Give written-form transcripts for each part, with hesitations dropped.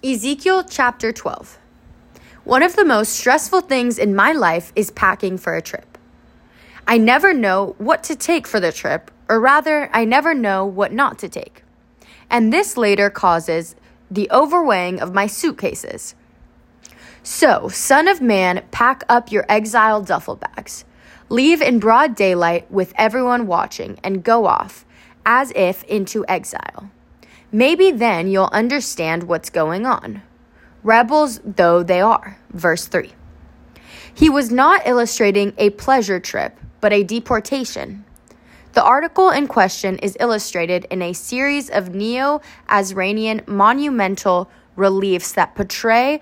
Ezekiel chapter 12. One of the most stressful things in my life is packing for a trip. I never know what to take for the trip, or rather, I never know what not to take. And this later causes the overweighing of my suitcases. So, son of man, pack up your exile duffel bags. Leave in broad daylight with everyone watching and go off, as if into exile. Maybe then you'll understand what's going on. Rebels though they are. Verse 3. He was not illustrating a pleasure trip, but a deportation. The article in question is illustrated in a series of Neo-Assyrian monumental reliefs that portray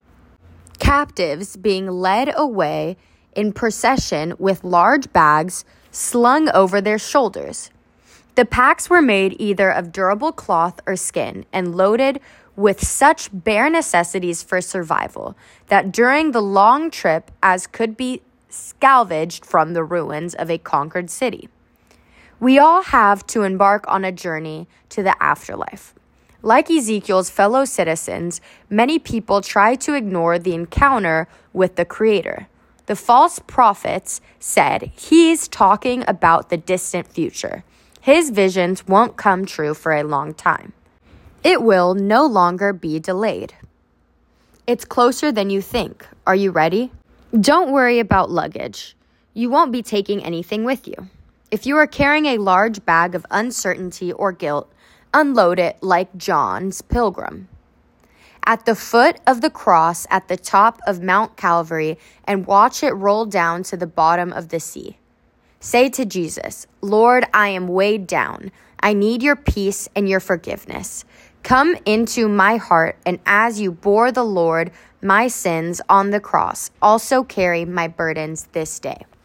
captives being led away in procession with large bags slung over their shoulders. The packs were made either of durable cloth or skin and loaded with such bare necessities for survival that during the long trip as could be salvaged from the ruins of a conquered city. We all have to embark on a journey to the afterlife. Like Ezekiel's fellow citizens, many people try to ignore the encounter with the Creator. The false prophets said he's talking about the distant future. His visions won't come true for a long time. It will no longer be delayed. It's closer than you think. Are you ready? Don't worry about luggage. You won't be taking anything with you. If you are carrying a large bag of uncertainty or guilt, unload it like John's pilgrim. At the foot of the cross at the top of Mount Calvary and watch it roll down to the bottom of the sea. Say to Jesus, Lord, I am weighed down. I need your peace and your forgiveness. Come into my heart, and as you bore the Lord my sins on the cross, also carry my burdens this day.